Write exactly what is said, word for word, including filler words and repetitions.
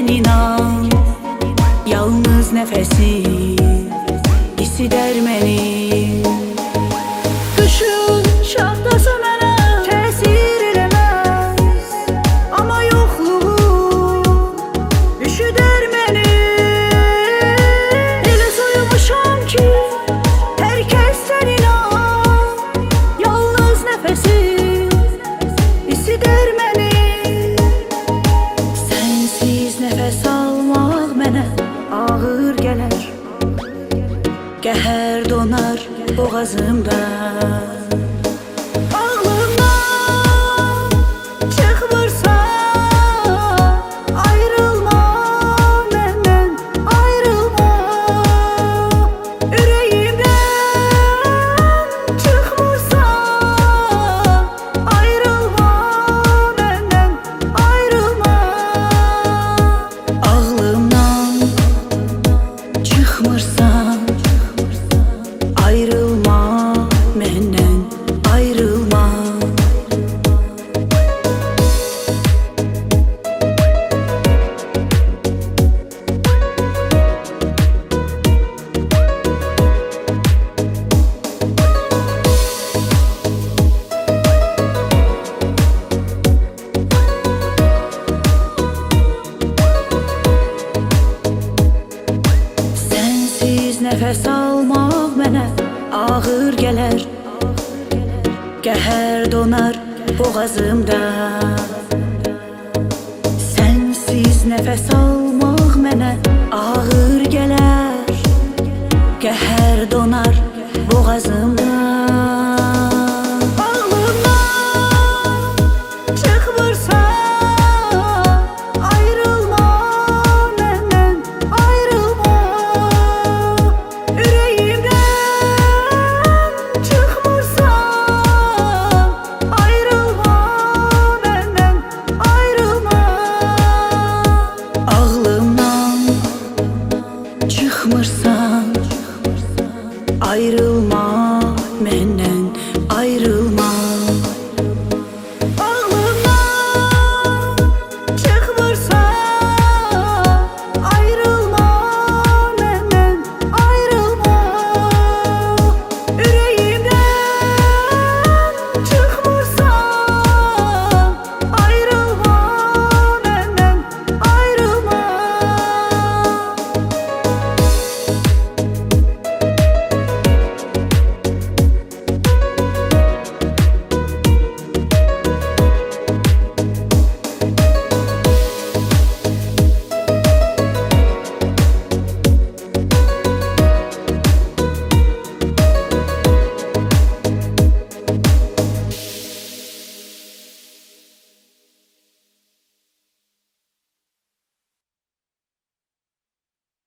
inan, yalnız nefesin hissi dermenim. Qışın şahdası mənə təsir eləməz, amma yoxluğu üşüdər məni. Elə soyumuşam ki hər kəsdən inan, yalnız nefesin hissi dər məni. Sənsiz nəfəs almaq mənə ağır gələr, qəhər donar boğazımda. Ağlımdan çıxmırsa ayrılma məndən, ayrılma. Ürəyimdən çıxmırsa ayrılma məndən, ayrılma. Ağlımdan çıxmırsan ayrılma məndən, ayrılma. Sənsiz nəfəs almaq mənə ağır gələr, qəhər donar boğazımda. Sənsiz nəfəs almaq mənə ağır gələr, qəhər donar boğazımda. Ağlımdan çıxmırsa ayrılma məndən, ayrılma. Ürəyimdən çıxmırsa ayrılma məndən, ayrılma. Ağlımdan çıxmırsan ayrılma məndən, ayrılma.